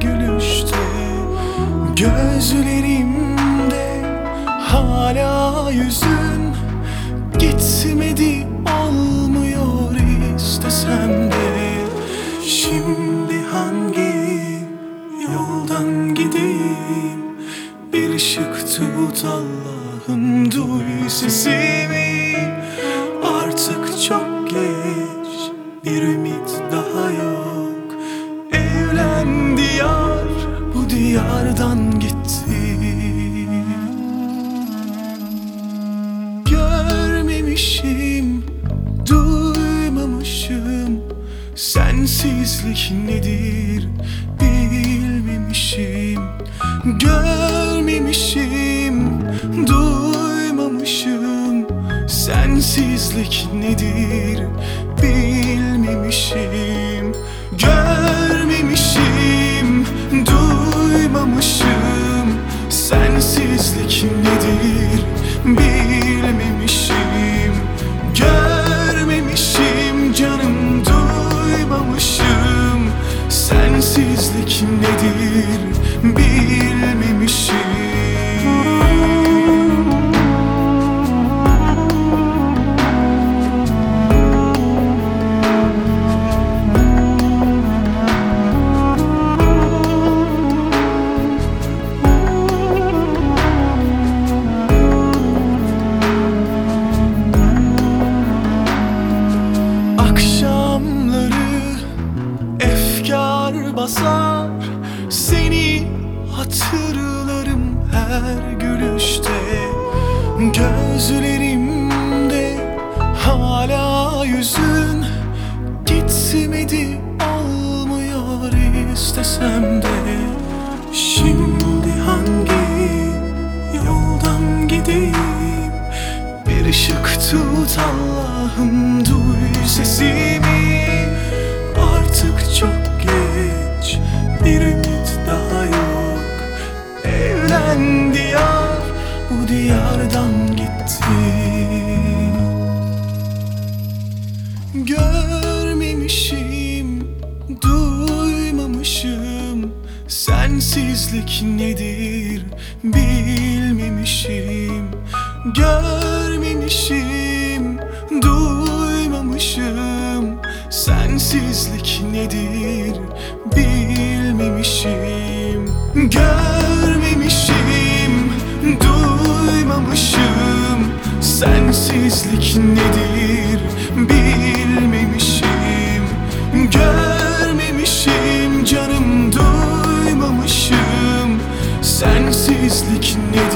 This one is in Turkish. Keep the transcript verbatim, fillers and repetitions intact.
gülüşte, gözlerimde hala yüzün. Gitmedi, olmuyor istesem de. Şimdi hangi yoldan gideyim? Bir ışık tut Allah'ım, duy sesimi. Artık çok geç, bir ümit daha yok. Evlendi yar, bu diyardan gitti. Görmemişim, duymamışım, sensizlik nedir bilmemişim. Görmemişim, duymamışım, sensizlik nedir bilmemişim. Görmemişim, duymamışım, sensizlik nedir bilmemişim. Görmemişim canım, duymamışım, sensizlik nedir bilmemişim. Efkar basar, seni hatırlarım her gülüşte. Gözlerimde hala yüzün. Gitmedi, olmuyor istesem de. Şimdi hangi yoldan gideyim? Bir ışık tut Allah'ım, duy sesimi. Artık çok geç, bir ümit daha yok. Evlendi yar, bu diyardan gitti. Görmemişim, duymamışım, sensizlik nedir bilmemişim. Görmemişim, duymamışım, sensizlik nedir bilmemişim. Görmemişim, duymamışım, sensizlik nedir bilmemişim. Görmemişim canım, duymamışım, sensizlik nedir